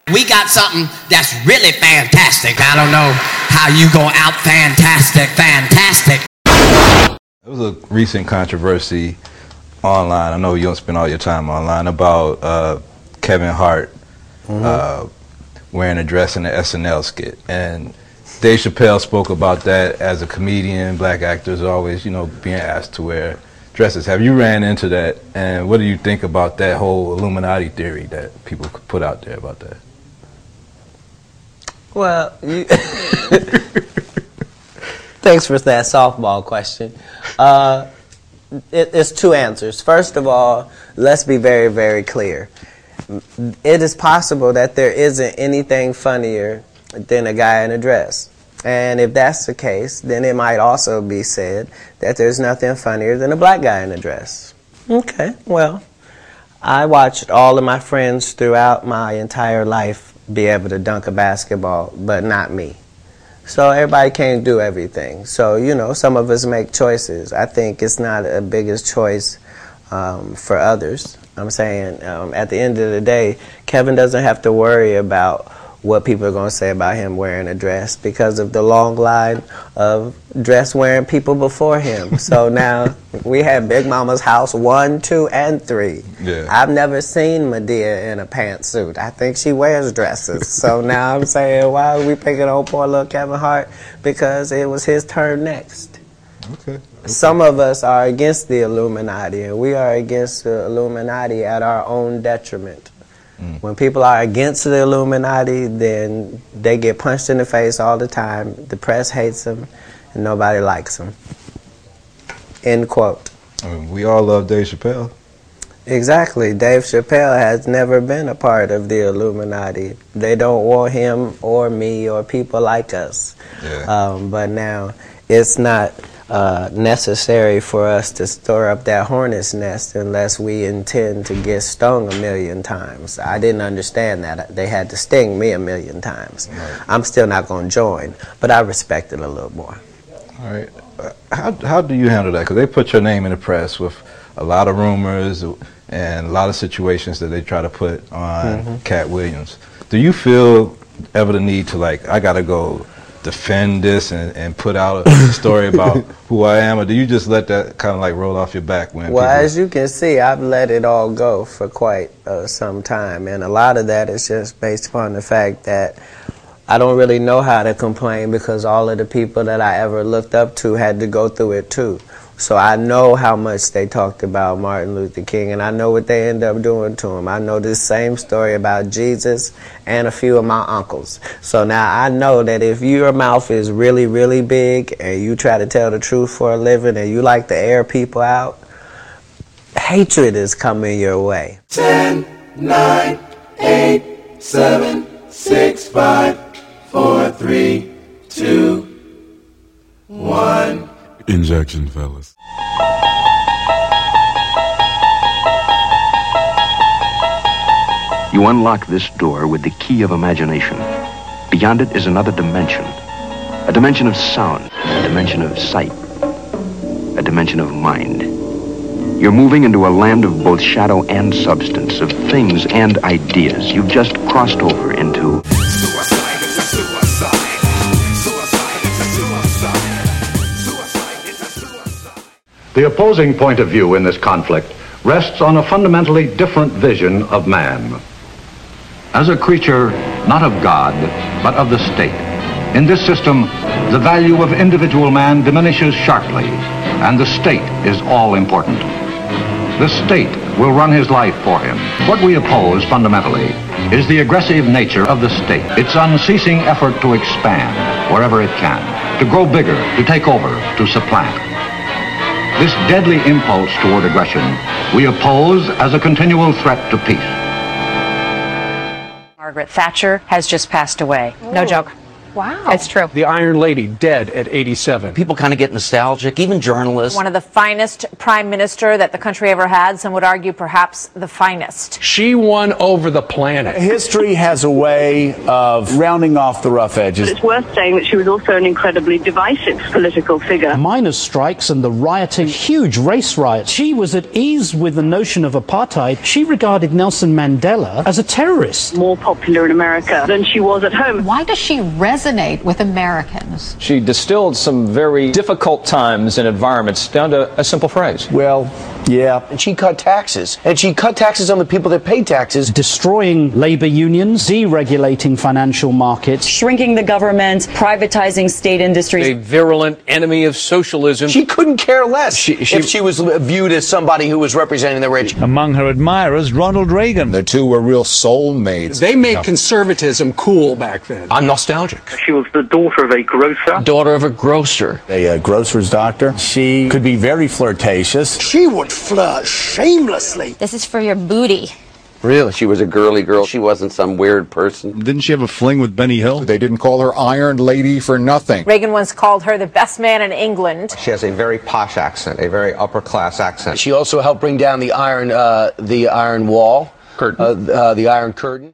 We got something that's really fantastic. I don't know how you go out fantastic. There was a recent controversy online. I know you don't spend all your time online about Kevin Hart wearing a dress in the SNL skit. And Dave Chappelle spoke about that as a comedian. Black actors are always, you know, being asked to wear dresses. Have you ran into that? And what do you think about that whole Illuminati theory that people put out there about that? Well, thanks for that softball question. It's two answers. First of all, let's be very, very clear. It is possible that there isn't anything funnier than a guy in a dress. And if that's the case, then it might also be said that there's nothing funnier than a black guy in a dress. Okay, well, I watched all of my friends throughout my entire life be able to dunk a basketball, but not me. So everybody can't do everything. So, you know, some of us make choices. I think it's not a biggest choice for others. I'm saying at the end of the day, Kevin doesn't have to worry about what people are going to say about him wearing a dress because of the long line of dress-wearing people before him. So now we have Big Mama's house 1, 2, and 3. Yeah. I've never seen Medea in a pantsuit. I think she wears dresses. So now I'm saying, why are we picking on poor little Kevin Hart? Because it was his turn next. Okay. Some of us are against the Illuminati, and we are against the Illuminati at our own detriment. When people are against the Illuminati, then they get punched in the face all the time. The press hates them, and nobody likes them. End quote. I mean, we all love Dave Chappelle. Exactly. Dave Chappelle has never been a part of the Illuminati. They don't want him or me or people like us. Yeah. But now it's not necessary for us to stir up that hornet's nest unless we intend to get stung 1,000,000 times. I didn't understand that. They had to sting me 1,000,000 times. Right. I'm still not going to join, but I respect it a little more. All right. How do you handle that? Because they put your name in the press with a lot of rumors and a lot of situations that they try to put on Cat Williams. Do you feel ever the need to, like, I got to go defend this and put out a story about who I am, or do you just let that kind of like roll off your back when Well, as you can see, I've let it all go for quite some time, and a lot of that is just based upon the fact that I don't really know how to complain because all of the people that I ever looked up to had to go through it too. So I know how much they talked about Martin Luther King, and I know what they end up doing to him. I know this same story about Jesus and a few of my uncles. So now I know that if your mouth is really, really big and you try to tell the truth for a living and you like to air people out, hatred is coming your way. 10, 9, 8, 7, 6, 5, 4, 3, 2, 1. Injection, fellas. You unlock this door with the key of imagination. Beyond it is another dimension. A dimension of sound, a dimension of sight, a dimension of mind. You're moving into a land of both shadow and substance, of things and ideas. You've just crossed over into... Suicide, it's a suicide. Suicide, it's a suicide. The opposing point of view in this conflict rests on a fundamentally different vision of man. As a creature not of God, but of the state, in this system, the value of individual man diminishes sharply, and the state is all important. The state will run his life for him. What we oppose fundamentally is the aggressive nature of the state, its unceasing effort to expand wherever it can, to grow bigger, to take over, to supplant. This deadly impulse toward aggression we oppose as a continual threat to peace. Margaret Thatcher has just passed away. No joke. Wow. That's true. The Iron Lady, dead at 87. People kind of get nostalgic, even journalists. One of the finest prime minister that the country ever had. Some would argue perhaps the finest. She won over the planet. History has a way of rounding off the rough edges. But it's worth saying that she was also an incredibly divisive political figure. Miners' strikes and the rioting, huge race riots. She was at ease with the notion of apartheid. She regarded Nelson Mandela as a terrorist. More popular in America than she was at home. Why does she resonate with Americans? She distilled some very difficult times and environments down to a simple phrase. Well, yeah. And she cut taxes. And she cut taxes on the people that pay taxes. Destroying labor unions, deregulating financial markets, shrinking the government, privatizing state industries. A virulent enemy of socialism. She couldn't care less if she was viewed as somebody who was representing the rich. Among her admirers, Ronald Reagan. The two were real soulmates. They made conservatism cool back then. I'm nostalgic. She was the daughter of a grocer. Daughter of a grocer. A grocer's doctor. She could be very flirtatious. She would flirt shamelessly. This is for your booty. Really? She was a girly girl. She wasn't some weird person. Didn't she have a fling with Benny Hill? They didn't call her Iron Lady for nothing. Reagan once called her the best man in England. She has a very posh accent, a very upper class accent. She also helped bring down the iron wall. Curtain. The Iron Curtain.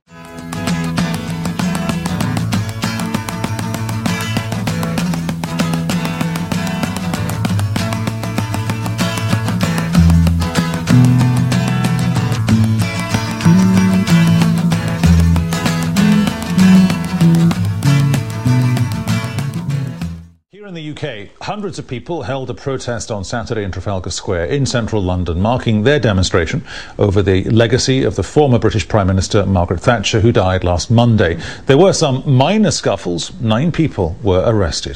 In the UK, hundreds of people held a protest on Saturday in Trafalgar Square in central London, marking their demonstration over the legacy of the former British Prime Minister Margaret Thatcher, who died last Monday. There were some minor scuffles. 9 people were arrested.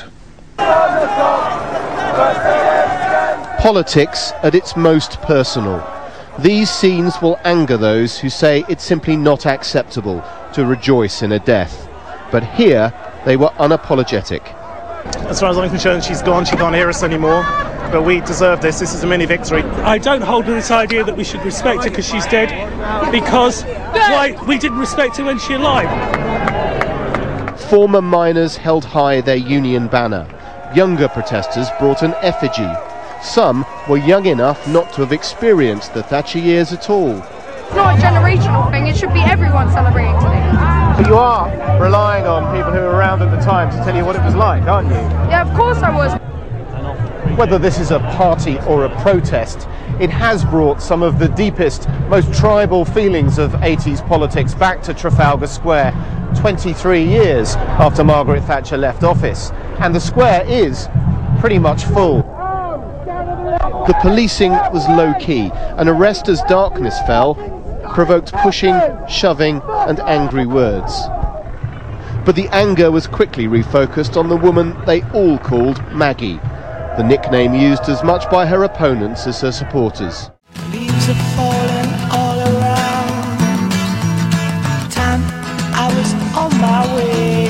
Politics at its most personal. These scenes will anger those who say it's simply not acceptable to rejoice in a death. But here, they were unapologetic. As far as I'm concerned, she's gone. She can't hear us anymore. But we deserve this. This is a mini victory. I don't hold with this idea that we should respect her because she's dead, because we didn't respect her when she was alive. Former miners held high their union banner. Younger protesters brought an effigy. Some were young enough not to have experienced the Thatcher years at all. It's not a generational thing. It should be everyone celebrating today. But you are relying on people who were around at the time to tell you what it was like, aren't you? Yeah, of course I was. Whether this is a party or a protest, it has brought some of the deepest, most tribal feelings of 80s politics back to Trafalgar Square 23 years after Margaret Thatcher left office. And the square is pretty much full. The policing was low-key, and arrest as darkness fell provoked pushing, shoving and angry words. But the anger was quickly refocused on the woman they all called Maggie, the nickname used as much by her opponents as her supporters. Leaves are falling all around. Time I was on my way.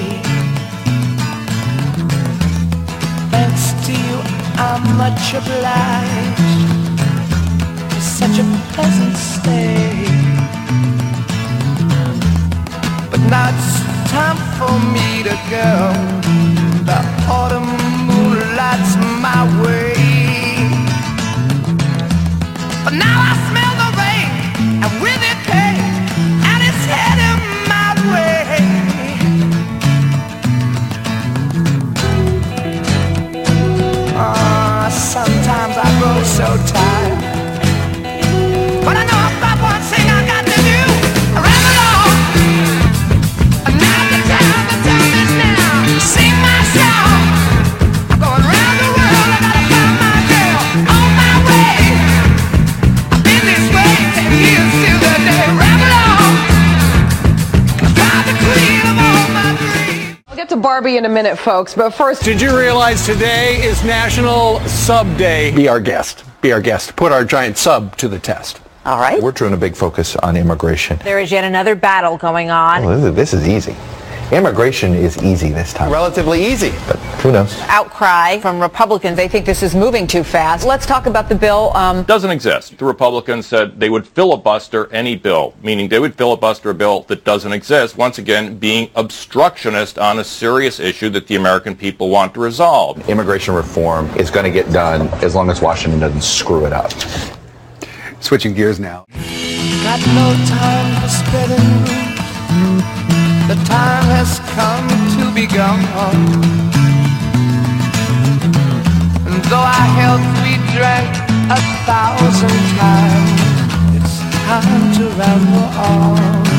Thanks to you, I'm much obliged for such a pleasant stay. But now it's time for me to go. The autumn moonlight's my way. But now I smell the rain, and with it pain, and it's heading my way. Sometimes I grow so tired, but I know I've got one thing I got to do. I ramble on, and now the time is now. Sing my song, I'm going round the world, I gotta find my girl on my way. I've been this way 10 years till the day. Ramble on, I find the queen of all my dreams. I'll get to Barbie in a minute, folks, but first... Did you realize today is National Sub Day? Be our guest. Be our guest. Put our giant sub to the test. All right. We're doing a big focus on immigration. There is yet another battle going on. Well, this is easy. Immigration is easy this time. Relatively easy. But who knows? Outcry from Republicans. They think this is moving too fast. Let's talk about the bill. Doesn't exist. The Republicans said they would filibuster any bill, meaning they would filibuster a bill that doesn't exist, once again being obstructionist on a serious issue that the American people want to resolve. Immigration reform is going to get done as long as Washington doesn't screw it up. Switching gears now. Got no time for spreading. The time has come to be gone. And though our health we drank 1,000 times, it's time to ramble on.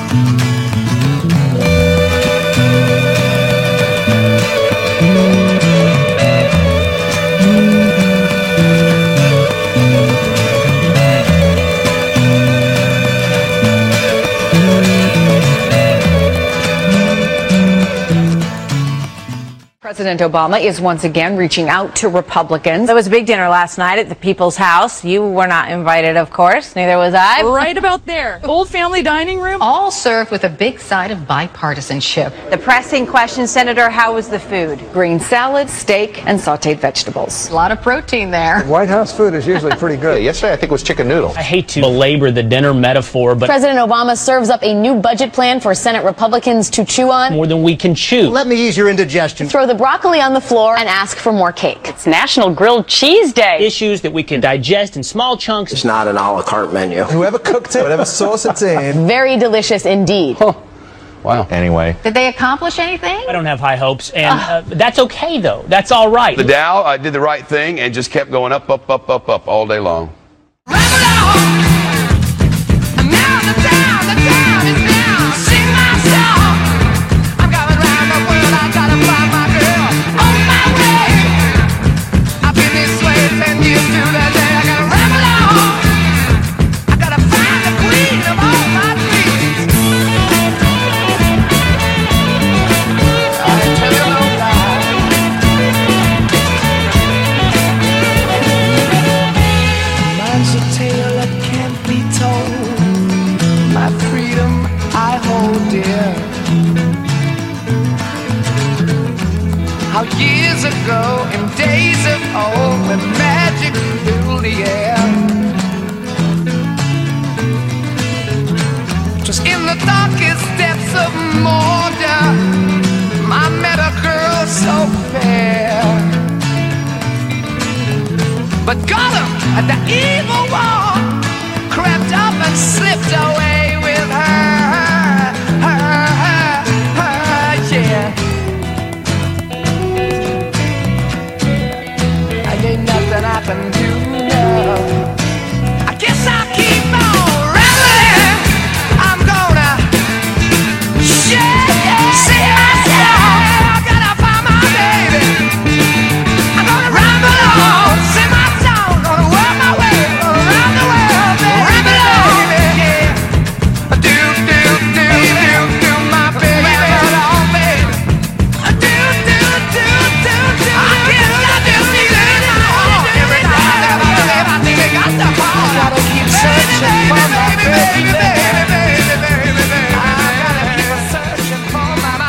President Obama is once again reaching out to Republicans. There was a big dinner last night at the People's House. You were not invited, of course. Neither was I. Right about there. Old family dining room. All served with a big side of bipartisanship. The pressing question, Senator, how was the food? Green salad, steak, and sauteed vegetables. A lot of protein there. White House food is usually pretty good. Yesterday, I think, was chicken noodle. I hate to belabor the dinner metaphor, but President Obama serves up a new budget plan for Senate Republicans to chew on. More than we can chew. Let me ease your indigestion. Throw the broccoli on the floor and ask for more cake. It's National Grilled Cheese Day. Issues that we can digest in small chunks. It's not an a la carte menu. Whoever cooked it, whatever sauce it's in. Very delicious indeed. Wow. Anyway. Did they accomplish anything? I don't have high hopes, and that's okay, though. That's all right. The Dow did the right thing and just kept going up, up, up, up, up all day long. How years ago, in days of old, when magic filled the air, just in the darkest depths of Mordor, I met a girl so fair. But Gollum, at the evil wall, crept up and slipped away with her, yeah. Ain't nothing I can do now. I guess I'll keep on rambling. I'm gonna see myself. I gotta find my baby. I'm gonna ramble on, sing my song, gonna work my way around the world, baby. Ramble on, yeah. Do, do, do, do, do, my baby. Ramble on, baby. Do, do, do, do, do. I guess I just need it. I gotta keep searching for my baby, I gotta keep searching for my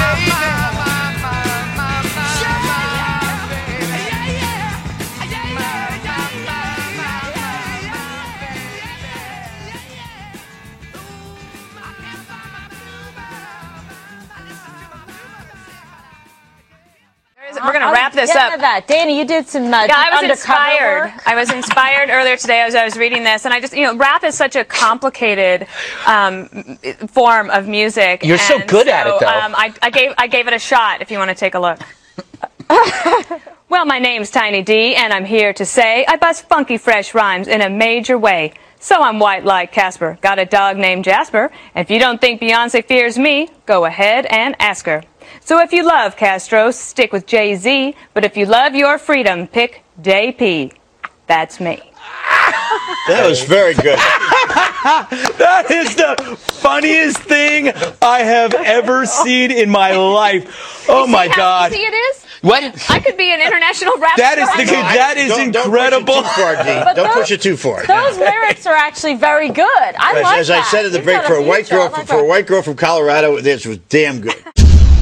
We're going to wrap this up. That. Danny, you did some I was inspired. work. I was inspired earlier today as I was reading this, and I just, rap is such a complicated form of music. You're so good at it, though. I gave it a shot. If you want to take a look. Well, my name's Tiny D, and I'm here to say I bust funky fresh rhymes in a major way. So I'm white like Casper, got a dog named Jasper. If you don't think Beyonce fears me, go ahead and ask her. So if you love Castro, stick with Jay-Z. But if you love your freedom, pick Day P. That's me. That was very good. That is the funniest thing I have ever seen in my life. Oh my God! How easy it is? What? I could be an international rap star. That is incredible. Don't push it too far. Those lyrics are actually very good. I like As I said at the break, for a white girl from Colorado, this was damn good.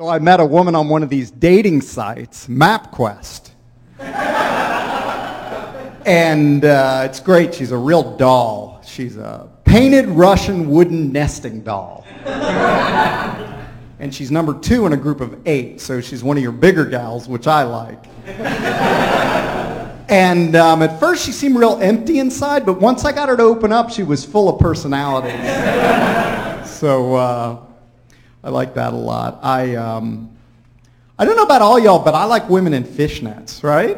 So I met a woman on one of these dating sites, MapQuest. And it's great. She's a real doll. She's a painted Russian wooden nesting doll. And she's number 2 in a group of 8, so she's one of your bigger gals, which I like. And at first she seemed real empty inside, but once I got her to open up, she was full of personality. So I like that a lot. I don't know about all y'all, but I like women in fishnets, right?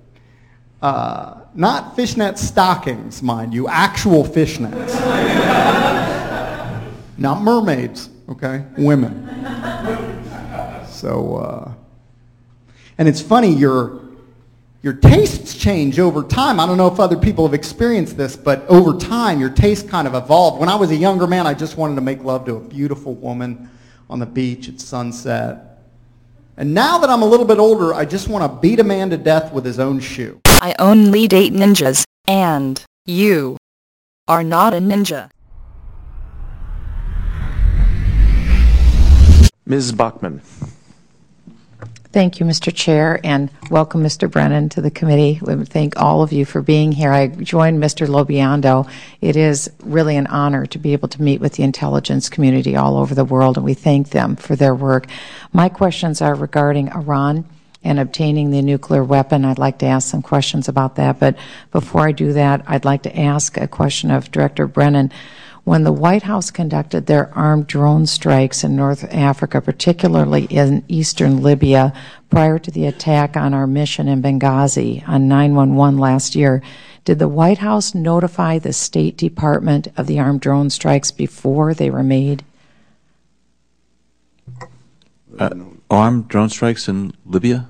Not fishnet stockings, mind you, actual fishnets. Not mermaids, okay? Women. So, and it's funny, your tastes change over time. I don't know if other people have experienced this, but over time, your taste kind of evolved. When I was a younger man, I just wanted to make love to a beautiful woman on the beach at sunset. And now that I'm a little bit older, I just want to beat a man to death with his own shoe. I only date ninjas, and you are not a ninja. Ms. Bachmann. Thank you, Mr. Chair, and welcome, Mr. Brennan, to the committee. We thank all of you for being here. I joined Mr. Lobiondo. It is really an honor to be able to meet with the intelligence community all over the world, and we thank them for their work. My questions are regarding Iran and obtaining the nuclear weapon. I'd like to ask some questions about that, but before I do that, I'd like to ask a question of Director Brennan. When the White House conducted their armed drone strikes in North Africa, particularly in eastern Libya, prior to the attack on our mission in Benghazi on 9/11 last year, did the White House notify the State Department of the armed drone strikes before they were made? Armed drone strikes in Libya?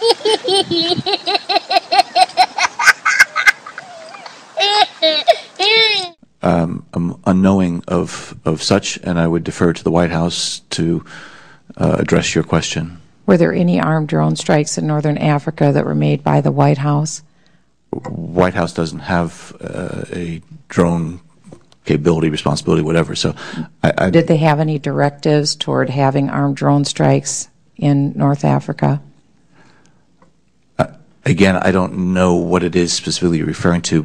I'm unknowing of such, and I would defer to the White House to address your question. Were there any armed drone strikes in northern Africa that were made by the White House? White House doesn't have a drone capability, responsibility, whatever. So, did they have any directives toward having armed drone strikes in North Africa? Again, I don't know what it is specifically you're referring to.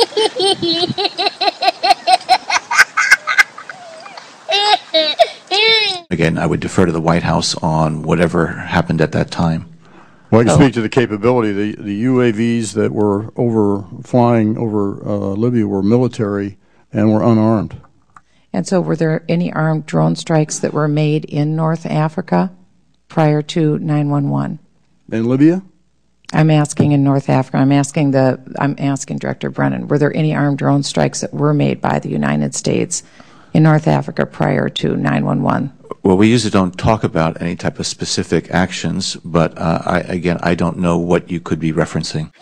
Again, I would defer to the White House on whatever happened at that time. Well, I can speak to the capability. The UAVs that were flying over Libya were military and were unarmed. And so were there any armed drone strikes that were made in North Africa prior to 9/11? In Libya? I'm asking in North Africa. I'm asking Director Brennan, were there any armed drone strikes that were made by the United States in North Africa prior to 9/11? Well, we usually don't talk about any type of specific actions, but I don't know what you could be referencing.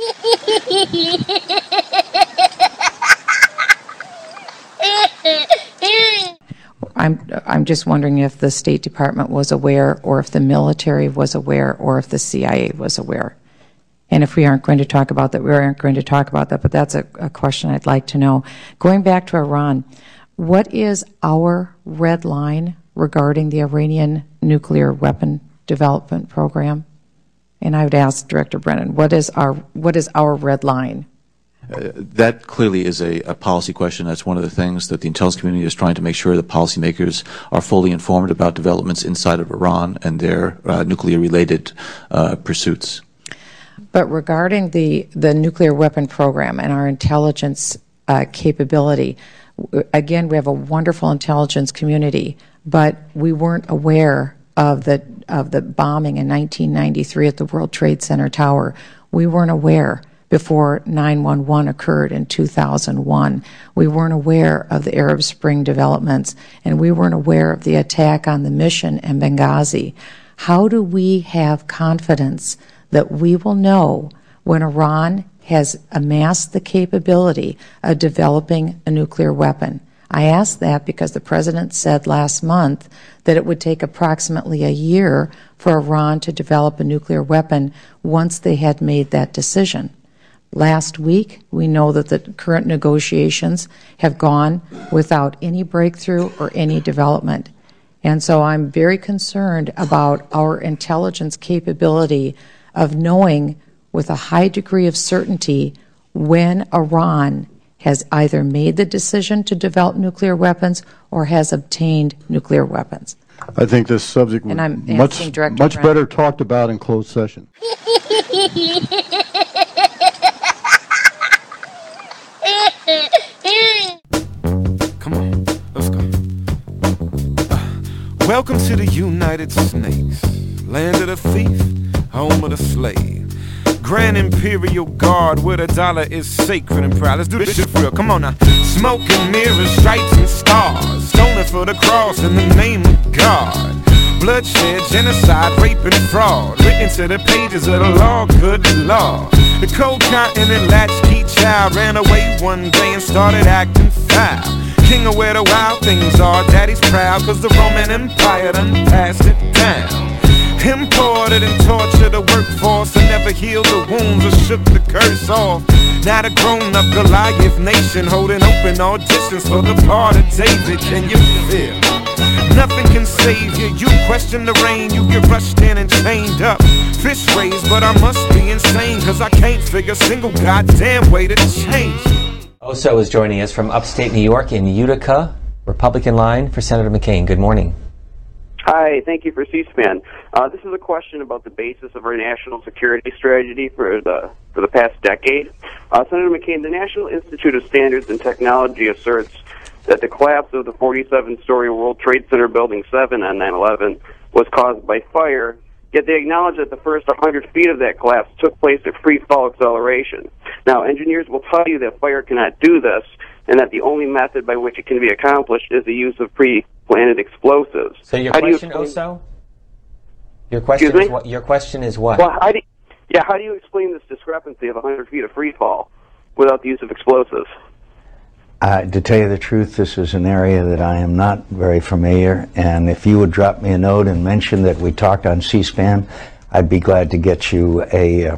I'm just wondering if the State Department was aware, or if the military was aware, or if the CIA was aware. And if we aren't going to talk about that, we aren't going to talk about that, but that's a question I'd like to know. Going back to Iran, what is our red line regarding the Iranian nuclear weapon development program? And I would ask Director Brennan, what is our red line? That clearly is a policy question. That's one of the things that the intelligence community is trying to make sure that policymakers are fully informed about developments inside of Iran and their nuclear-related pursuits. But regarding the nuclear weapon program and our intelligence capability, again, we have a wonderful intelligence community, but we weren't aware of the bombing in 1993 at the World Trade Center Tower. We weren't aware before 9/11 occurred in 2001. We weren't aware of the Arab Spring developments, and we weren't aware of the attack on the mission in Benghazi. How do we have confidence that we will know when Iran has amassed the capability of developing a nuclear weapon? I ask that because the President said last month that it would take approximately a year for Iran to develop a nuclear weapon once they had made that decision. Last week, we know that the current negotiations have gone without any breakthrough or any development. And so I'm very concerned about our intelligence capability of knowing with a high degree of certainty when Iran has either made the decision to develop nuclear weapons or has obtained nuclear weapons. I think this subject was much better talked about in closed session. Come on, let's go. Welcome to the United Snakes, land of the thief, home of the slave. Grand Imperial Guard, where the dollar is sacred and proud. Let's do this shit for real, come on now. Smoke and mirrors, stripes and stars, stolen for the cross in the name of God. Bloodshed, genocide, rape and fraud, written to the pages of the law, good law. The cold continent latchkey child ran away one day and started acting foul. King of where the wild things are, daddy's proud, cause the Roman Empire done passed it down. Imported and tortured the workforce and never healed the wounds or shook the curse off. Now the grown-up Goliath nation holding open auditions for the part of David. Can you feel? Nothing can save you. You question the rain, you get rushed in and chained up. Fish raised, but I must be insane, cause I can't figure a single goddamn way to change. Oso is joining us from upstate New York in Utica, Republican line for Senator McCain. Good morning. Hi, thank you for C-SPAN. This is a question about the basis of our national security strategy for the past decade. Senator McCain, the National Institute of Standards and Technology asserts that the collapse of the 47-story World Trade Center Building 7 on 9/11 was caused by fire, yet they acknowledge that the first 100 feet of that collapse took place at free fall acceleration. Now, engineers will tell you that fire cannot do this, and that the only method by which it can be accomplished is the use of pre-planted explosives. So your question, Oso? Your question is what? Well, how do you explain this discrepancy of 100 feet of free fall without the use of explosives? To tell you the truth, this is an area that I am not very familiar, and if you would drop me a note and mention that we talked on C-SPAN, I'd be glad to get you a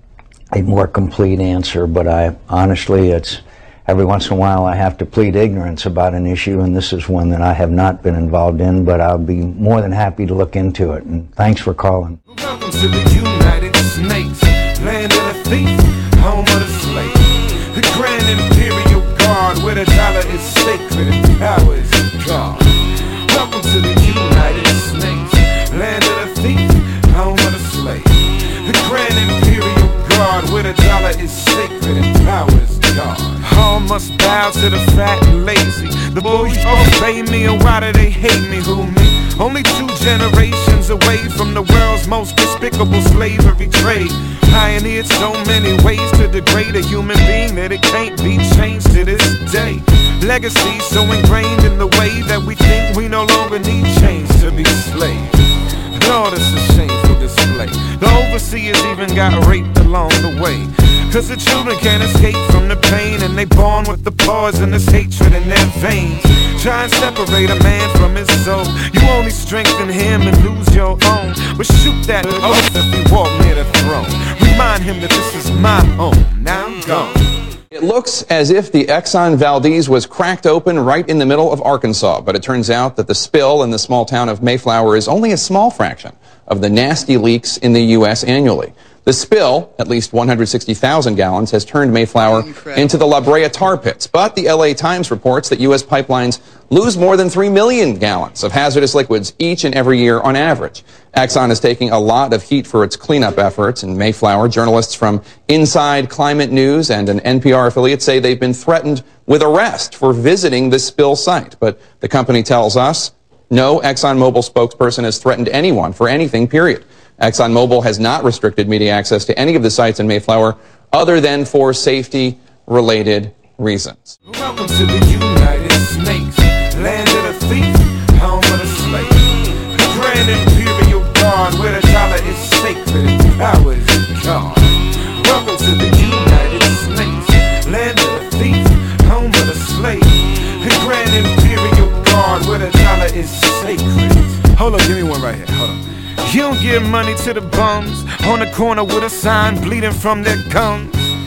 more complete answer. But honestly, it's every once in a while I have to plead ignorance about an issue, and this is one that I have not been involved in, but I'll be more than happy to look into it. And thanks for calling. Welcome to the United Snakes, land of the thief, home of the slave. The Grand Imperial Guard, where the dollar is sacred and power is God. Welcome to the United Snakes, land of the thief, home of the slave. The Grand Imperial Guard, where the dollar is sacred and power is God. All must bow to the fat and lazy. The boys obey me, and why do they hate me? Who me? Only 2 generations away from the world's most despicable slavery trade. Pioneered so many ways to degrade a human being that it can't be changed to this day. Legacy so ingrained in the way that we think we no longer need chains to be slaves. Lord, it's a shameful display. The overseers even got raped along the way. Cause the children can't escape from the pain, and they born with the poisonous hatred in their veins. Try and separate a man from his soul. You only strengthen him and lose your own. But shoot that oath if you walk near the throne. Remind him that this is my home. Now I'm gone. It looks as if the Exxon Valdez was cracked open right in the middle of Arkansas, but it turns out that the spill in the small town of Mayflower is only a small fraction of the nasty leaks in the U.S. annually. The spill, at least 160,000 gallons, has turned Mayflower into the La Brea tar pits. But the LA Times reports that U.S. pipelines lose more than 3 million gallons of hazardous liquids each and every year on average. Exxon is taking a lot of heat for its cleanup efforts in Mayflower. Journalists from Inside Climate News and an NPR affiliate say they've been threatened with arrest for visiting the spill site. But the company tells us no ExxonMobil spokesperson has threatened anyone for anything, period. ExxonMobil has not restricted media access to any of the sites in Mayflower other than for safety-related reasons. Welcome to the United Snakes, land of the thief, home of the slave. The Grand Imperial Guard, where the dollar is sacred and power is God. Welcome to the United Snakes, land of the thief, home of the slave. The Grand Imperial Guard, where the dollar is sacred. Hold on, give me one right here, hold on. You don't give money to the bums on the corner with a sign bleeding from their gums.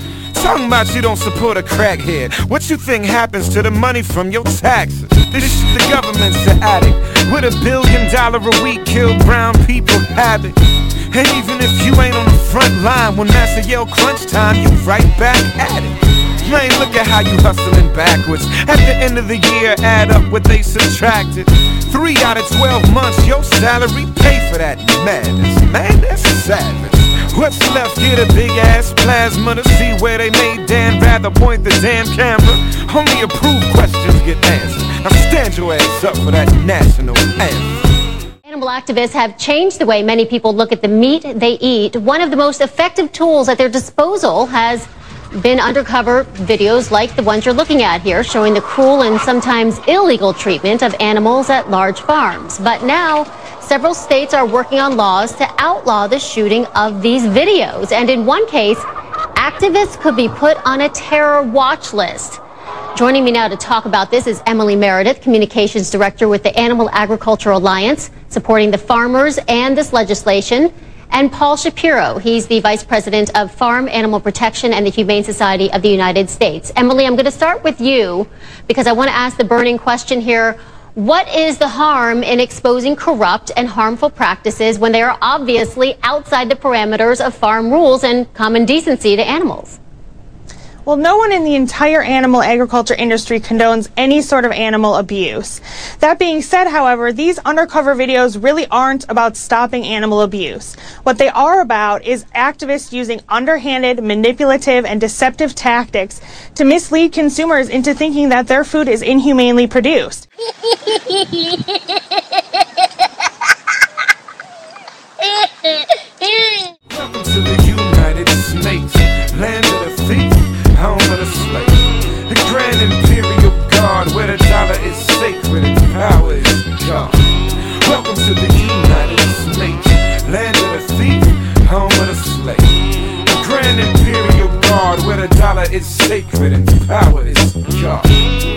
Talking about you don't support a crackhead. What you think happens to the money from your taxes? This shit the government's the addict. With $1 billion a week, kill brown people habit. And even if you ain't on the front line, when Master yell crunch time, you right back at it. Man, look at how you hustling backwards. At the end of the year, add up what they subtracted. 3 out of 12 months, your salary pay for that madness. Man, that's savage. What's left? Get a big ass plasma to see where they made Dan Rather point the damn camera. Only approved questions get answered. Now stand your ass up for that national anthem. Animal activists have changed the way many people look at the meat they eat. One of the most effective tools at their disposal has been undercover videos like the ones you're looking at here, showing the cruel and sometimes illegal treatment of animals at large farms. But now, several states are working on laws to outlaw the shooting of these videos. And in one case, activists could be put on a terror watch list. Joining me now to talk about this is Emily Meredith, Communications Director with the Animal Agriculture Alliance, supporting the farmers and this legislation, and Paul Shapiro. He's the Vice President of Farm Animal Protection and the Humane Society of the United States. Emily, I'm going to start with you because I want to ask the burning question here. What is the harm in exposing corrupt and harmful practices when they are obviously outside the parameters of farm rules and common decency to animals? Well, no one in the entire animal agriculture industry condones any sort of animal abuse. That being said, however, these undercover videos really aren't about stopping animal abuse. What they are about is activists using underhanded, manipulative, and deceptive tactics to mislead consumers into thinking that their food is inhumanely produced. Welcome to the United States, land of the free, home of the slave. The Grand Imperial Guard, where the dollar is sacred and power is God. Welcome to the United States, land of the thief, home of the slave. The Grand Imperial Guard, where the dollar is sacred and power is God.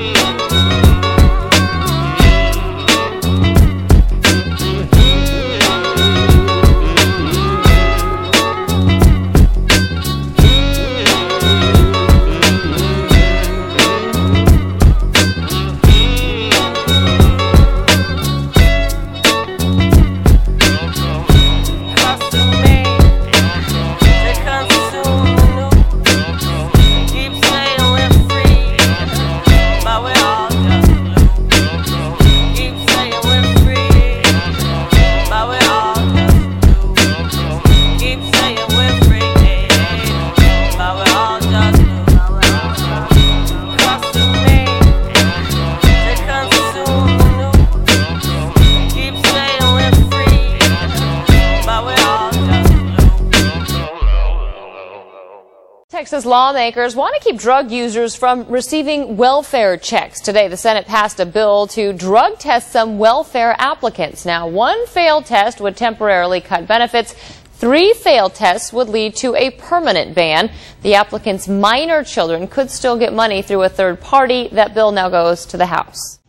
Texas lawmakers want to keep drug users from receiving welfare checks. Today, the Senate passed a bill to drug test some welfare applicants. Now, one failed test would temporarily cut benefits. 3 failed tests would lead to a permanent ban. The applicants' minor children could still get money through a third party. That bill now goes to the House.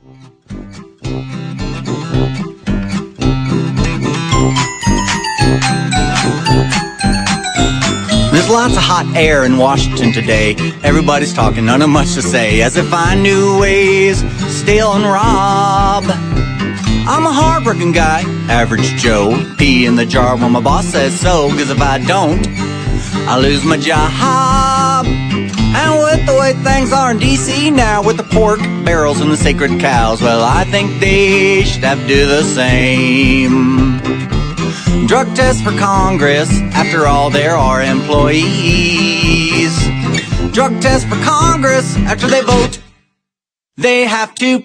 There's lots of hot air in Washington today. Everybody's talking, none of much to say. As if I knew ways, steal and rob. I'm a hard-working guy, average Joe. Pee in the jar when my boss says so, 'cause if I don't, I lose my job. And with the way things are in D.C. now, with the pork barrels and the sacred cows, well, I think they should have to do the same. Drug tests for Congress, after all, there are employees. Drug tests for Congress, after they vote, they have to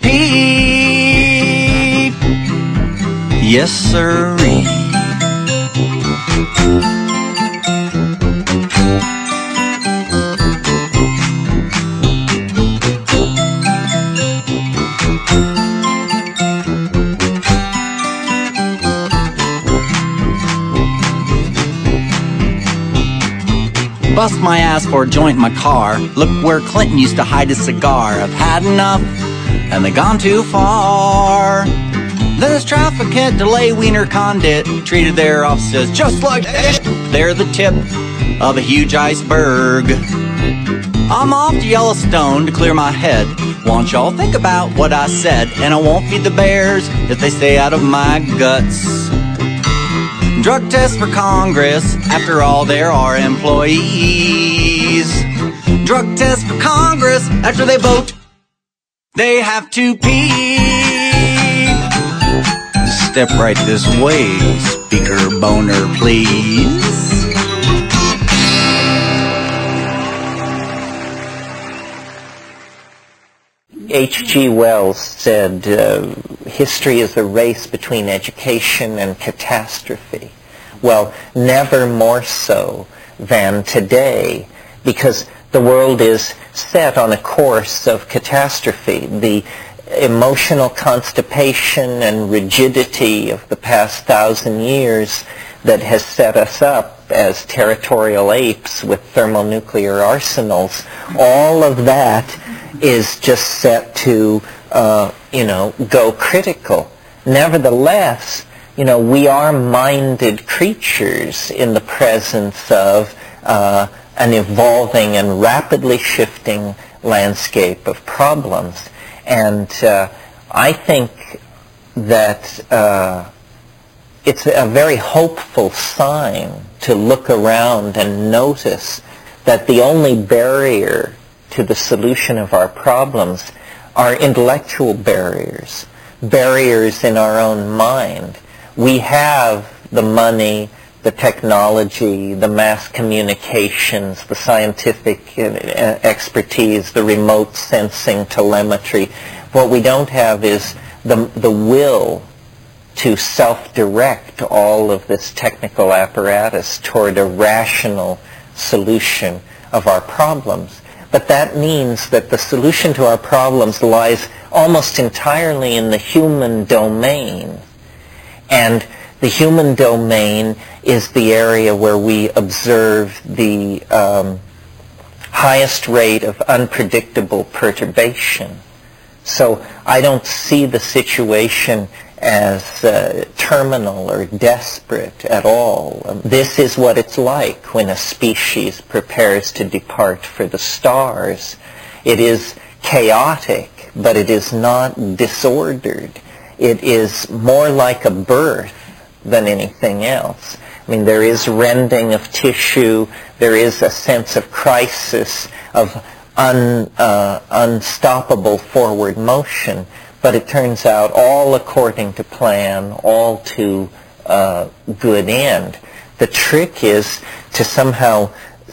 pee. Yes, sirree. Bust my ass for a joint in my car. Look where Clinton used to hide his cigar. I've had enough, and they've gone too far. This traffic hit delay Wiener Condit treated their officers just like this. They're the tip of a huge iceberg. I'm off to Yellowstone to clear my head. Want y'all think about what I said, and I won't feed the bears if they stay out of my guts. Drug tests for Congress, after all there are employees. Drug tests for Congress, after they vote, they have to pee. Step right this way, Speaker Boner, please. H.G. Wells said, history is a race between education and catastrophe. Well, never more so than today, because the world is set on a course of catastrophe. The emotional constipation and rigidity of the past 1,000 years that has set us up as territorial apes with thermonuclear arsenals, all of that is just set to, go critical. Nevertheless, we are minded creatures in the presence of an evolving and rapidly shifting landscape of problems. And I think that it's a very hopeful sign to look around and notice that the only barrier to the solution of our problems are intellectual barriers, barriers in our own mind. We have the money, the technology, the mass communications, the scientific expertise, the remote sensing, telemetry. What we don't have is the will to self-direct all of this technical apparatus toward a rational solution of our problems. But that means that the solution to our problems lies almost entirely in the human domain. And the human domain is the area where we observe the highest rate of unpredictable perturbation. So I don't see the situation as terminal or desperate at all. This is what it's like when a species prepares to depart for the stars. It is chaotic, but it is not disordered. It is more like a birth than anything else. I mean, there is rending of tissue, there is a sense of crisis, of unstoppable forward motion, but it turns out all according to plan, all to good end. The trick is to somehow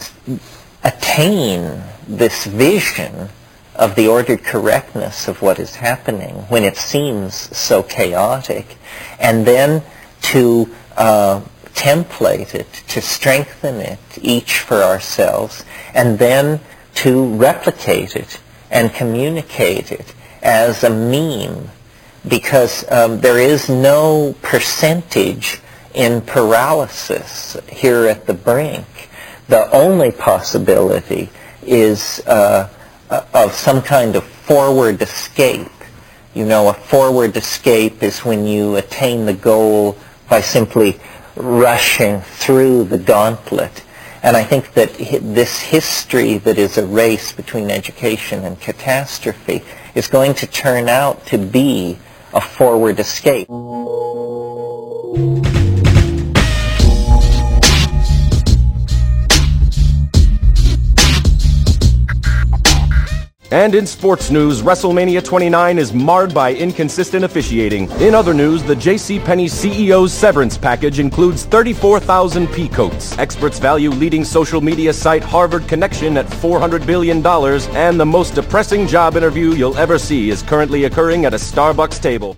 attain this vision of the ordered correctness of what is happening when it seems so chaotic, and then to template it, to strengthen it, each for ourselves, and then to replicate it and communicate it as a meme, because there is no percentage in paralysis here at the brink. The only possibility is of some kind of forward escape. A forward escape is when you attain the goal by simply rushing through the gauntlet. And I think that this history that is a race between education and catastrophe is going to turn out to be a forward escape. And in sports news, WrestleMania 29 is marred by inconsistent officiating. In other news, the JCPenney CEO's severance package includes 34,000 peacoats. Experts value leading social media site Harvard Connection at $400 billion, and the most depressing job interview you'll ever see is currently occurring at a Starbucks table.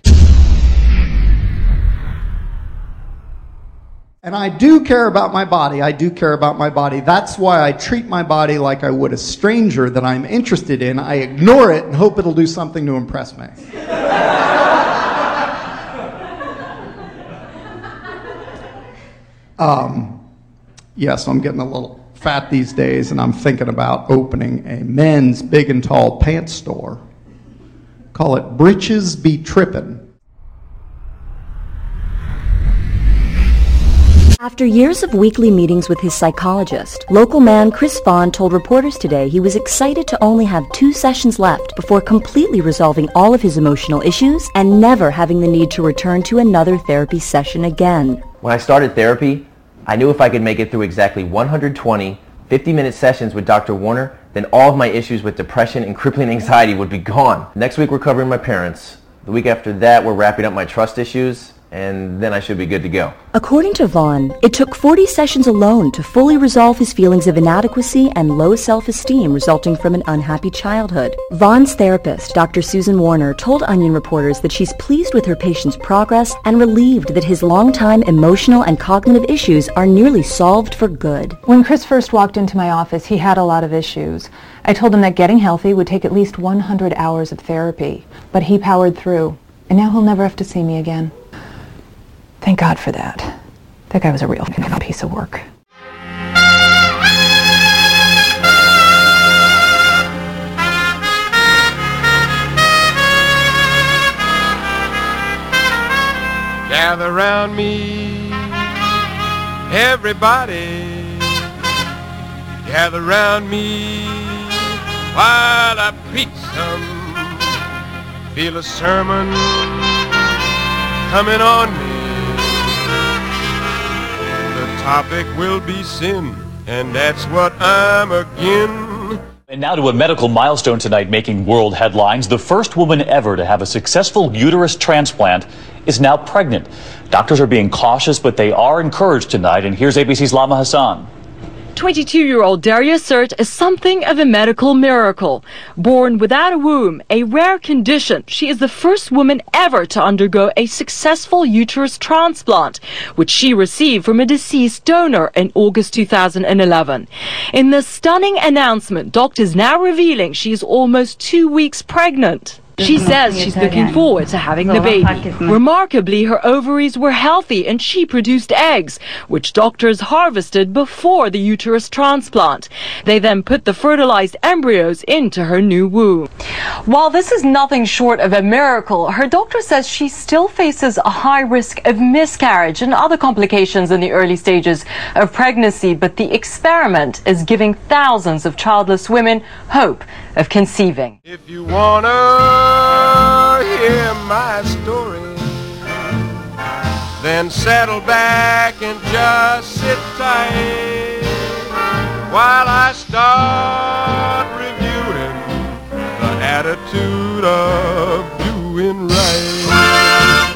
And I do care about my body. I do care about my body. That's why I treat my body like I would a stranger that I'm interested in. I ignore it and hope it'll do something to impress me. Yes, I'm getting a little fat these days, and I'm thinking about opening a men's big and tall pants store. Call it Britches Be Trippin'. After years of weekly meetings with his psychologist, local man Chris Vaughn told reporters today he was excited to only have 2 sessions left before completely resolving all of his emotional issues and never having the need to return to another therapy session again. When I started therapy, I knew if I could make it through exactly 120 50-minute sessions with Dr. Warner, then all of my issues with depression and crippling anxiety would be gone. Next week we're covering my parents. The week after that we're wrapping up my trust issues, and then I should be good to go. According to Vaughn, it took 40 sessions alone to fully resolve his feelings of inadequacy and low self-esteem resulting from an unhappy childhood. Vaughn's therapist, Dr. Susan Warner, told Onion reporters that she's pleased with her patient's progress and relieved that his long-time emotional and cognitive issues are nearly solved for good. When Chris first walked into my office, he had a lot of issues. I told him that getting healthy would take at least 100 hours of therapy, but he powered through, and now he'll never have to see me again. Thank God for that. That guy was a real piece of work. Gather round me, everybody. Gather round me while I preach some. Feel a sermon coming on me. Topic will be sin, and that's what I'm again. And now to a medical milestone tonight making world headlines. The first woman ever to have a successful uterus transplant is now pregnant. Doctors are being cautious, but they are encouraged tonight. And here's ABC's Lama Hassan. 22-year-old Daria Sert is something of a medical miracle. Born without a womb, a rare condition, she is the first woman ever to undergo a successful uterus transplant, which she received from a deceased donor in August 2011. In the stunning announcement, doctors now revealing she is almost 2 weeks pregnant. She says she's looking forward to having the baby. Remarkably, her ovaries were healthy and she produced eggs, which doctors harvested before the uterus transplant. They then put the fertilized embryos into her new womb. While this is nothing short of a miracle, her doctor says she still faces a high risk of miscarriage and other complications in the early stages of pregnancy, but the experiment is giving thousands of childless women hope of conceiving. If you wanna hear my story, then settle back and just sit tight while I start reviewing the attitude of doing right.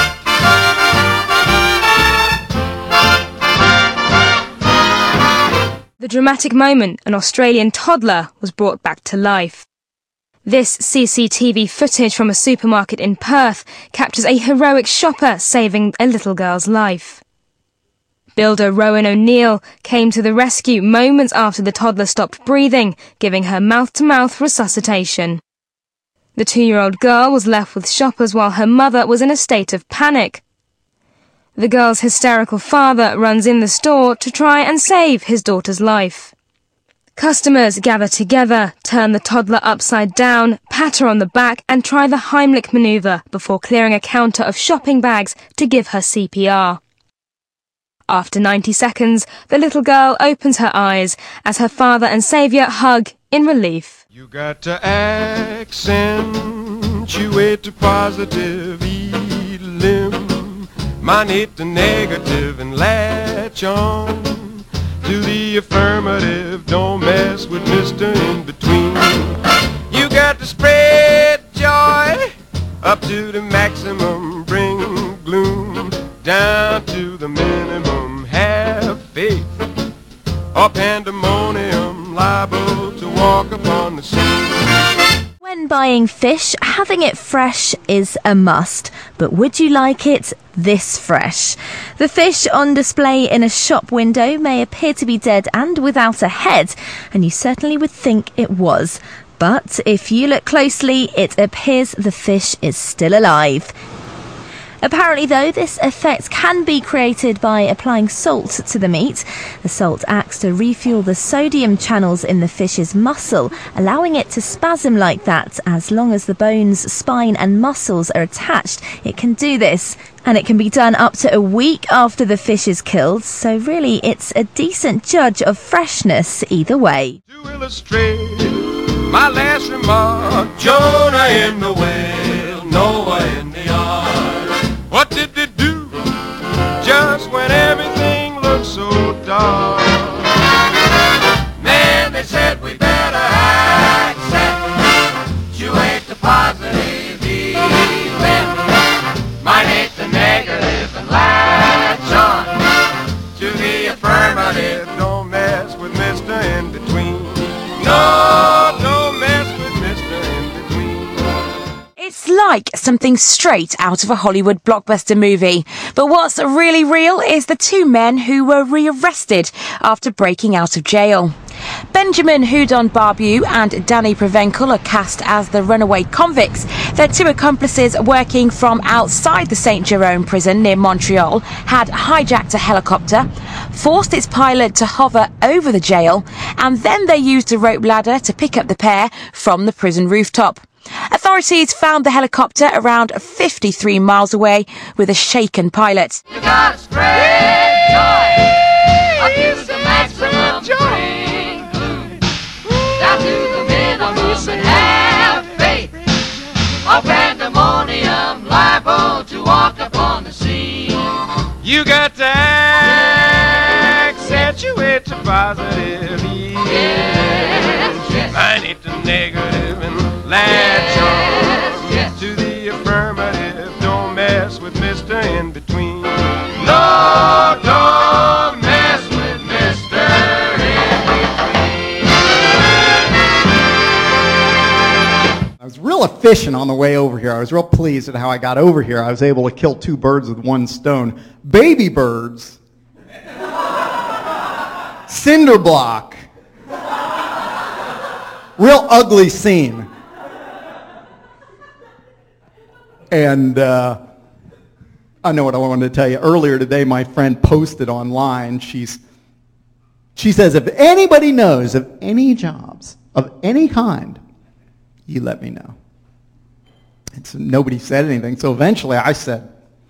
The dramatic moment, an Australian toddler was brought back to life. This CCTV footage from a supermarket in Perth captures a heroic shopper saving a little girl's life. Builder Rowan O'Neill came to the rescue moments after the toddler stopped breathing, giving her mouth-to-mouth resuscitation. The 2-year-old girl was left with shoppers while her mother was in a state of panic. The girl's hysterical father runs in the store to try and save his daughter's life. Customers gather together, turn the toddler upside down, pat her on the back and try the Heimlich maneuver before clearing a counter of shopping bags to give her CPR. After 90 seconds, the little girl opens her eyes as her father and saviour hug in relief. You got to accentuate the positive, elim, manate the negative and latch on to the affirmative. Don't mess with Mr. In-Between. You got to spread joy up to the maximum, bring gloom down to the minimum. Have faith or pandemonium, liable to walk upon the sea. When buying fish, having it fresh is a must, but would you like it this fresh? The fish on display in a shop window may appear to be dead and without a head, and you certainly would think it was. But if you look closely, it appears the fish is still alive. Apparently, though, this effect can be created by applying salt to the meat. The salt acts to refuel the sodium channels in the fish's muscle, allowing it to spasm like that. As long as the bones, spine and muscles are attached, it can do this. And it can be done up to a week after the fish is killed, so really it's a decent judge of freshness either way. To illustrate my last remark, Jonah in the whale, Noah in the ark. What did they do just when everything looked so dark? Man, they said we better accept you ain't the positive event. Mine ain't the negative and latch on to the affirmative. Don't mess with Mr. In Between. No, don't mess with Mr. In Between. It's like something straight out of a Hollywood blockbuster movie. But what's really real is the two men who were rearrested after breaking out of jail. Benjamin Houdon Barbeau and Danny Prevenkel are cast as the runaway convicts. Their two accomplices working from outside the St. Jerome prison near Montreal had hijacked a helicopter, forced its pilot to hover over the jail, and then they used a rope ladder to pick up the pair from the prison rooftop. Authorities found the helicopter around 53 miles away with a shaken pilot. You gotta spread joy. I'll use the maximum joy. Down to the minimum and have faith. All pandemonium liable to walk upon the sea. You got to accentuate the positive. Yes, yes. I need the negative and latch on yes. To the affirmative. Don't mess with Mr. In Between. No, don't mess with Mr. In Between. I was real efficient on the way over here. I was real pleased at how I got over here. I was able to kill two birds with one stone. Baby birds. Cinder block. Real ugly scene. And I know what I wanted to tell you. Earlier today, my friend posted online. She says, if anybody knows of any jobs of any kind, you let me know. And so nobody said anything. So eventually I said,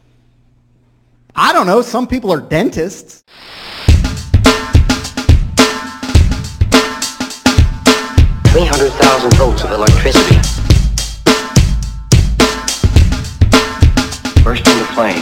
I don't know, some people are dentists. $300,000 volts of electricity. Burst into flame.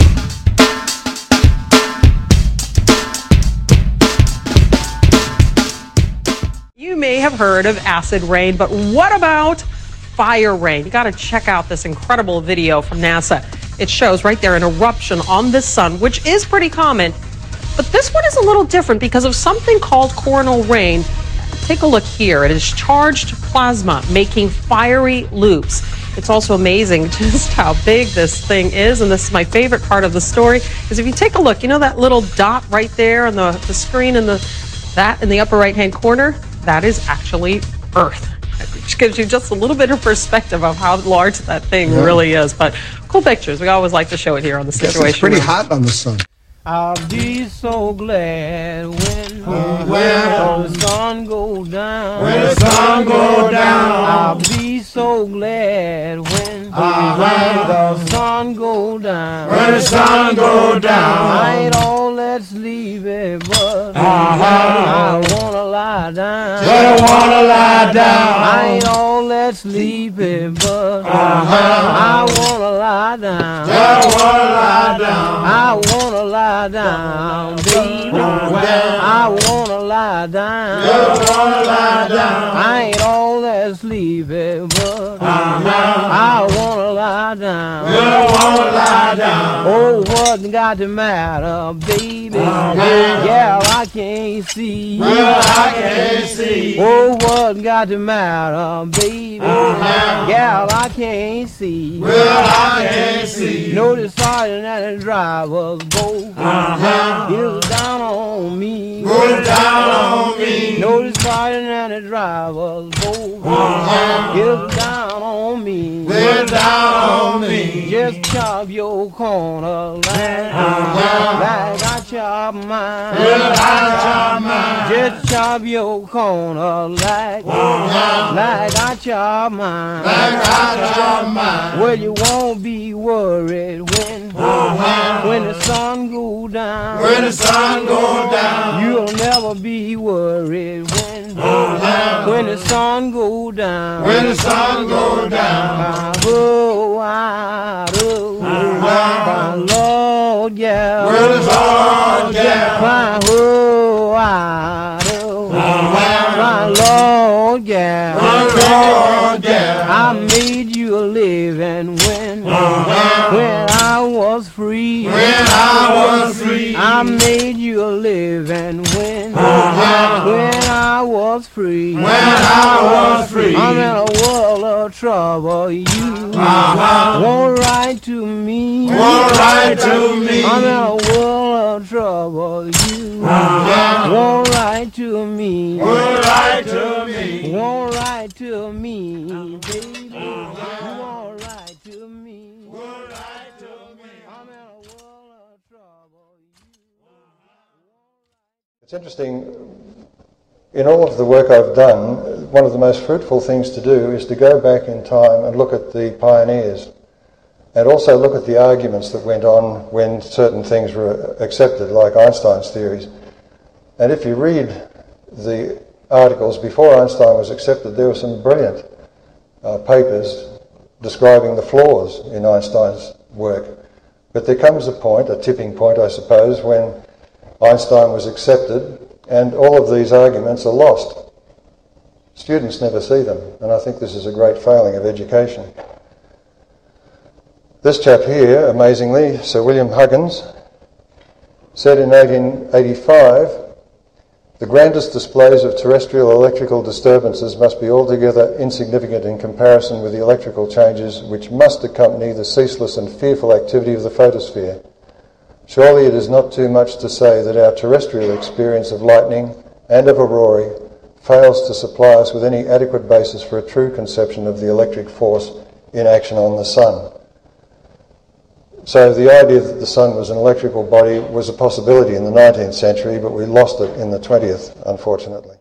You may have heard of acid rain, but what about fire rain? You got to check out this incredible video from NASA. It shows right there an eruption on the sun, which is pretty common. But this one is a little different because of something called coronal rain. Take a look here. It is charged plasma making fiery loops. It's also amazing just how big this thing is, and this is my favorite part of the story, because if you take a look, you know that little dot right there on the screen in that in the upper right-hand corner? That is actually Earth. Which gives you just a little bit of perspective of how large that thing really is. But cool pictures. We always like to show it here on the Situation It's pretty hot on the sun. I'll be so glad when the sun go down. When the sun go down. I'll be so glad when the sun go down. When the sun go down. I ain't all that sleepy, but I wanna lie down. I wanna lie down. I ain't all that sleepy, but I wanna lie down. I wanna lie down. I wanna lie down, baby. I wanna lie down. wanna lie down. I ain't all that sleepy, but I wanna lie down. wanna lie down. Oh, what got the matter, baby? Yeah, I can't see. Well, I can't see. Oh, what got the matter, baby? Yeah, I can't see. Well, I can't see. No, the sergeant and the driver's both. It was down on me. Was down on me. No, the sergeant and the driver's both. It was down on me. They're down on me. Just chop your corner like I chop mine. Just chop your corner like I chop mine. Well, you won't be worried when the sun go down. When the sun go down. You'll never be worried when the sun go down. When the sun go down. Oh, my Lord, yeah. When the Lord, yeah. My Lord, yeah. My Lord, yeah. I made you a living when I was free. When I was free. I made you a living when I was free. When I was free. I'm in a world of trouble. You won't write to me. Won't write to me. I'm in a world of trouble. You won't write to me. Won't write to me. Won't write to me, baby. You won't write to me. Won't write to me. I'm in a world of trouble. It's interesting, in all of the work I've done, one of the most fruitful things to do is to go back in time and look at the pioneers and also look at the arguments that went on when certain things were accepted, like Einstein's theories. And if you read the articles before Einstein was accepted, there were some brilliant papers describing the flaws in Einstein's work. But there comes a point, a tipping point I suppose, when Einstein was accepted and all of these arguments are lost. Students never see them, and I think this is a great failing of education. This chap here, amazingly, Sir William Huggins, said in 1885, "The grandest displays of terrestrial electrical disturbances must be altogether insignificant in comparison with the electrical changes which must accompany the ceaseless and fearful activity of the photosphere. Surely it is not too much to say that our terrestrial experience of lightning and of aurorae fails to supply us with any adequate basis for a true conception of the electric force in action on the sun." So the idea that the sun was an electrical body was a possibility in the 19th century, but we lost it in the 20th, unfortunately.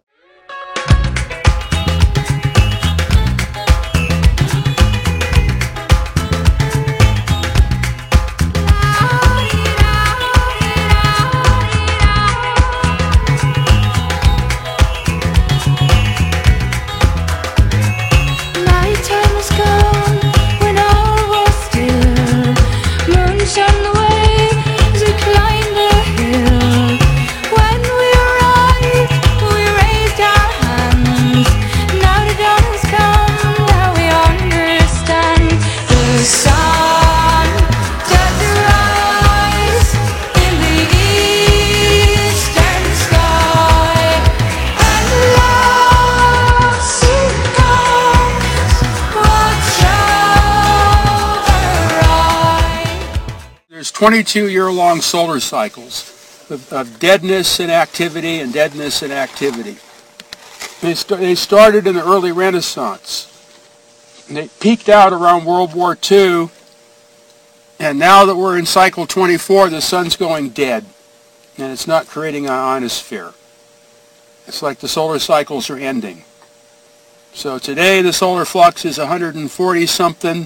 There's 22-year-long solar cycles of deadness and activity and deadness and activity. They started in the early Renaissance. And they peaked out around World War II, and now that we're in cycle 24, the sun's going dead, and it's not creating an ionosphere. It's like the solar cycles are ending. So today the solar flux is 140-something.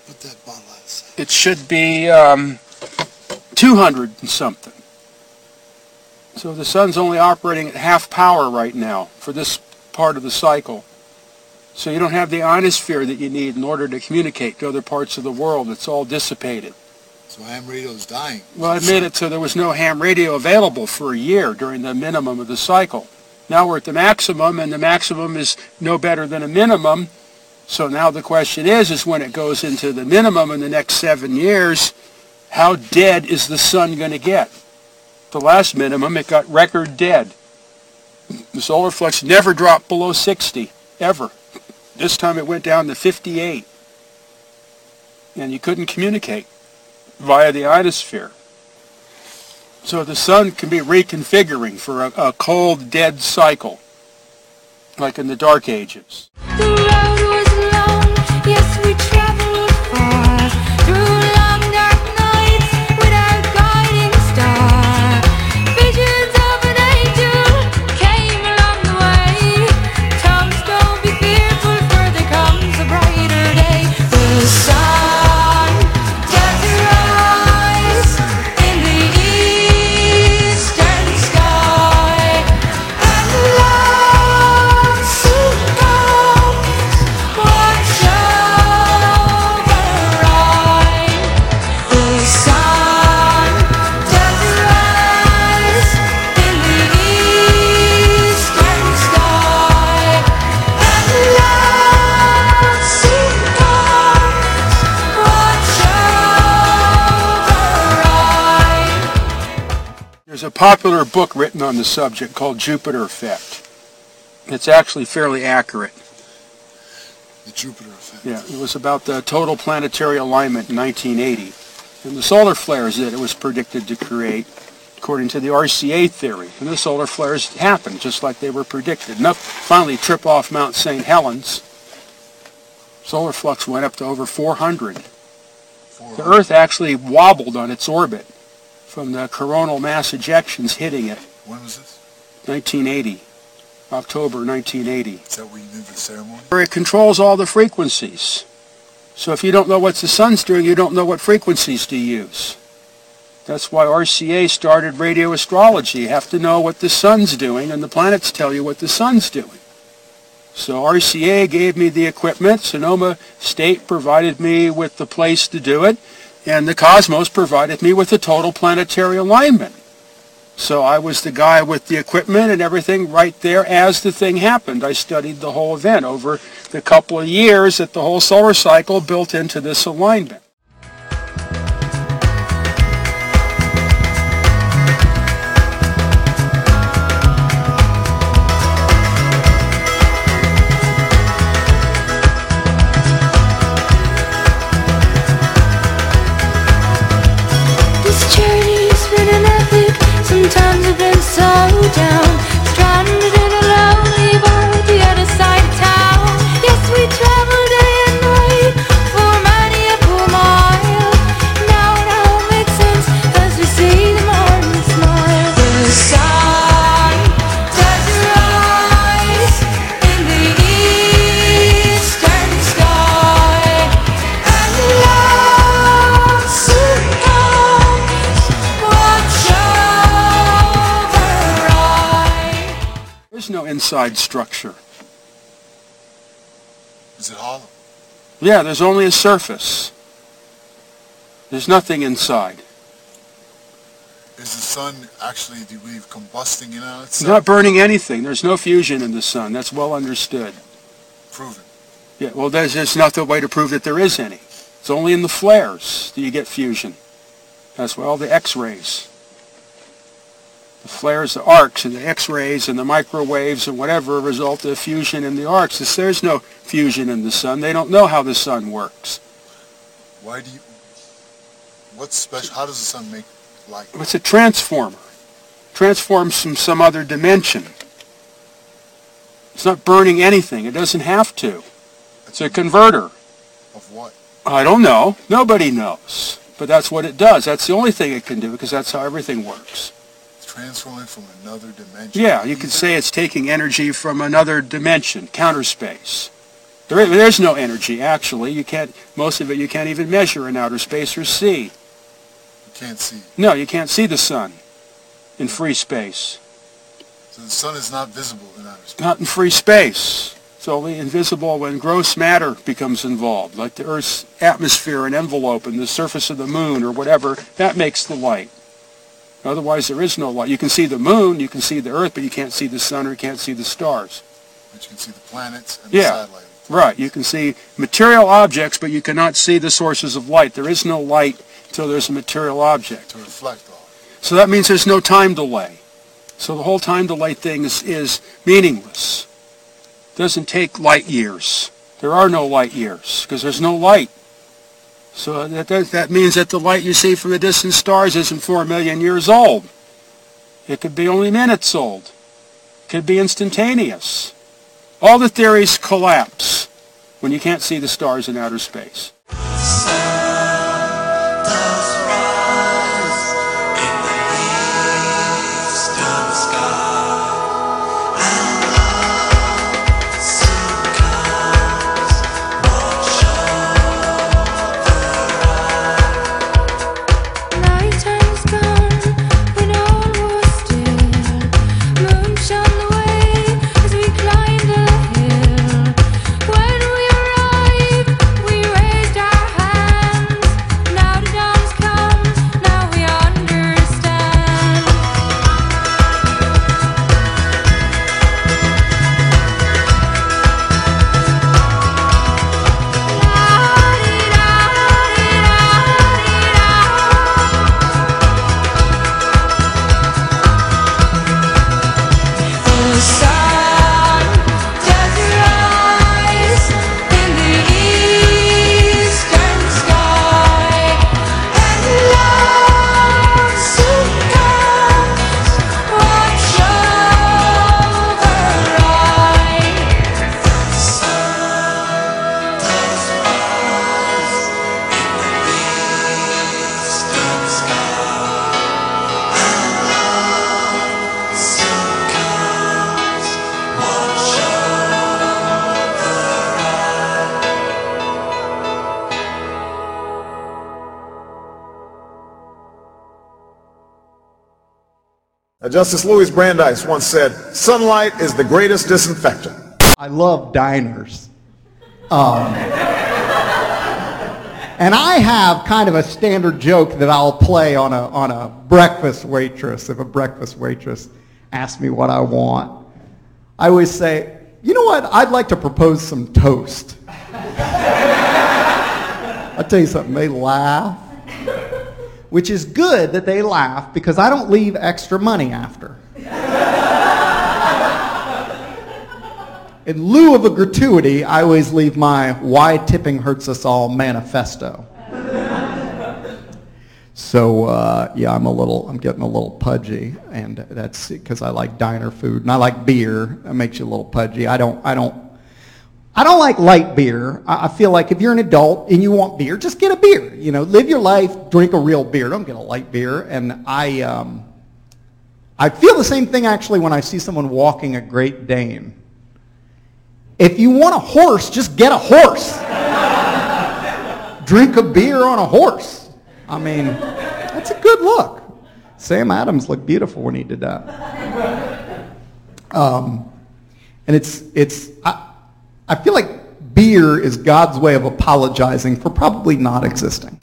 It should be 200 and something. So the sun's only operating at half power right now for this part of the cycle. So you don't have the ionosphere that you need in order to communicate to other parts of the world. It's all dissipated. So ham radio's dying. Well, I made it so there was no ham radio available for a year during the minimum of the cycle. Now we're at the maximum, and the maximum is no better than a minimum. So now the question is when it goes into the minimum in the next 7 years, how dead is the sun going to get? The last minimum, it got record dead. The solar flux never dropped below 60, ever. This time it went down to 58. And you couldn't communicate via the ionosphere. So the sun can be reconfiguring for a cold, dead cycle, like in the Dark Ages. The road was long, yes, we traveled far through life. There's a popular book written on the subject called Jupiter Effect. It's actually fairly accurate. The Jupiter Effect. Yeah, it was about the total planetary alignment in 1980. And the solar flares that it was predicted to create, according to the RCA theory. And the solar flares happened just like they were predicted. Enough finally trip off Mount St. Helens. Solar flux went up to over 400. The Earth actually wobbled on its orbit from the coronal mass ejections hitting it. When was this? 1980. October 1980. Is that where you did the ceremony? Where it controls all the frequencies. So if you don't know what the sun's doing, you don't know what frequencies to use. That's why RCA started radio astrology. You have to know what the sun's doing, and the planets tell you what the sun's doing. So RCA gave me the equipment, Sonoma State provided me with the place to do it, and the Cosmos provided me with the total planetary alignment. So I was the guy with the equipment and everything right there as the thing happened. I studied the whole event over the couple of years that the whole solar cycle built into this alignment. Sometimes I've been so down, stranded in a lonely bar at the other side of town. Yes, we travel day and night for many a poor mile. Now it all makes sense as we see the morning smile. The sun does rise in the eastern sky, and love soon comes. Watch out. There's no inside structure. Is it hollow? Yeah, there's only a surface. There's nothing inside. Is the sun actually, do you believe, combusting in on It's itself? not burning anything. There's no fusion in the sun. That's well understood. Proven. Yeah, well, there's not the way to prove that there is any. It's only in the flares that you get fusion. That's why all the X-rays. The flares, the arcs, and the X-rays, and the microwaves, and whatever result of fusion in the arcs. There's no fusion in the sun. They don't know how the sun works. Why do you, what's special, how does the sun make light? It's a transformer. Transforms from some other dimension. It's not burning anything. It doesn't have to. It's a converter. Of what? I don't know. Nobody knows. But that's what it does. That's the only thing it can do, because that's how everything works. Transforming from another dimension. Yeah, you could say it's taking energy from another dimension, counter space. There's no energy, actually. You can't, most of it you can't even measure in outer space or see. You can't see. No, you can't see the sun in free space. So the sun is not visible in outer space. Not in free space. It's only invisible when gross matter becomes involved, like the Earth's atmosphere and envelope and the surface of the moon or whatever. That makes the light. Otherwise, there is no light. You can see the moon, you can see the Earth, but you can't see the sun or you can't see the stars. But you can see the planets and the satellite. Right. You can see material objects, but you cannot see the sources of light. There is no light until there's a material object. To reflect off. So that means there's no time delay. So the whole time delay thing is meaningless. It doesn't take light years. There are no light years because there's no light. So that means that the light you see from the distant stars isn't 4 million years old. It could be only minutes old. It could be instantaneous. All the theories collapse when you can't see the stars in outer space. When we arrived, we raised our Justice Louis Brandeis once said, sunlight is the greatest disinfectant. I love diners. And I have kind of a standard joke that I'll play on a breakfast waitress. If a breakfast waitress asks me what I want, I always say, you know what, I'd like to propose some toast. I'll tell you something, they laugh, which is good that they laugh because I don't leave extra money after. In lieu of a gratuity, I always leave my Why Tipping Hurts Us All manifesto. So, yeah, I'm getting a little pudgy, and that's because I like diner food, and I like beer. That makes you a little pudgy. I don't like light beer. I feel like if you're an adult and you want beer, just get a beer. You know, live your life, drink a real beer. Don't get a light beer. And I feel the same thing, actually, when I see someone walking a Great Dane. If you want a horse, just get a horse. Drink a beer on a horse. I mean, that's a good look. Sam Adams looked beautiful when he did that. And I feel like beer is God's way of apologizing for probably not existing.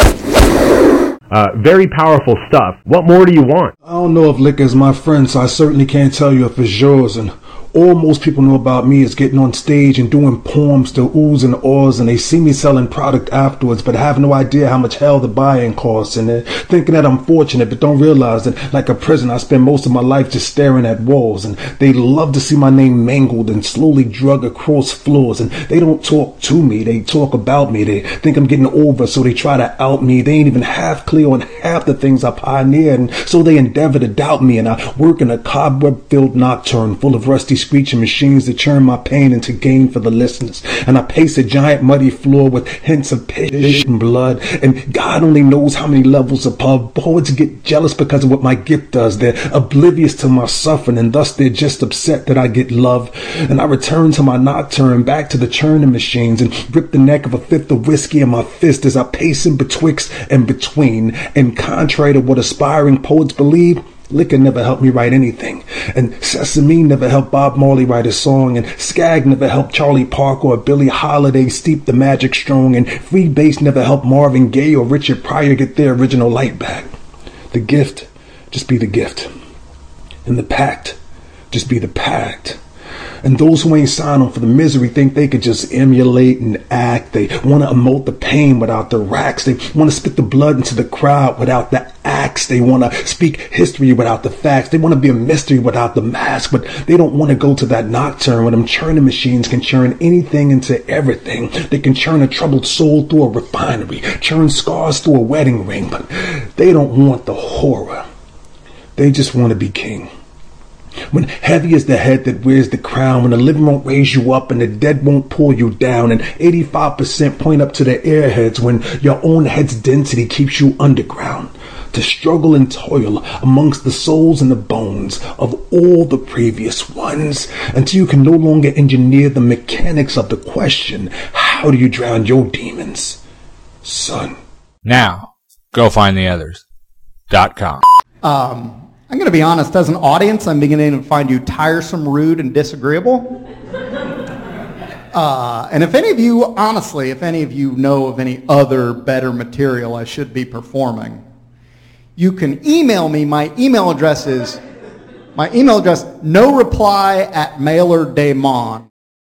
Very powerful stuff. What more do you want? I don't know if liquor is my friend, so I certainly can't tell you if it's yours. And all most people know about me is getting on stage and doing poems to oohs and ahs, and they see me selling product afterwards, but have no idea how much hell the buying costs, and they're thinking that I'm fortunate, but don't realize that, like a prison, I spend most of my life just staring at walls, and they love to see my name mangled and slowly drug across floors, and they don't talk to me, they talk about me. They think I'm getting over, so they try to out me. They ain't even half clear on half the things I pioneered, and so they endeavor to doubt me, and I work in a cobweb-filled nocturne full of rusty screeching machines that churn my pain into gain for the listeners. And I pace a giant muddy floor with hints of piss and blood. And God only knows how many levels above. Poets get jealous because of what my gift does. They're oblivious to my suffering, and thus they're just upset that I get love. And I return to my nocturne, back to the churning machines, and grip the neck of a fifth of whiskey in my fist as I pace in betwixt and between. And contrary to what aspiring poets believe, liquor never helped me write anything, and Sesame never helped Bob Marley write a song, and Skag never helped Charlie Parker or Billie Holiday steep the magic strong, and free bass never helped Marvin Gaye or Richard Pryor get their original light back. The gift, just be the gift, and the pact, just be the pact. And those who ain't signed on for the misery think they could just emulate and act. They want to emote the pain without the racks. They want to spit the blood into the crowd without the axe. They want to speak history without the facts. They want to be a mystery without the mask. But they don't want to go to that nocturne where them churning machines can churn anything into everything. They can churn a troubled soul through a refinery, churn scars through a wedding ring. But they don't want the horror. They just want to be king. When heavy is the head that wears the crown, when the living won't raise you up and the dead won't pull you down, and 85% point up to the airheads, when your own head's density keeps you underground, to struggle and toil amongst the souls and the bones of all the previous ones, until you can no longer engineer the mechanics of the question, how do you drown your demons, son? Now, go find the others.com. I'm going to be honest, as an audience, I'm beginning to find you tiresome, rude, and disagreeable. And if any of you, honestly, if any of you know of any other better material I should be performing, you can email me. My email address, no reply @mailer.demon.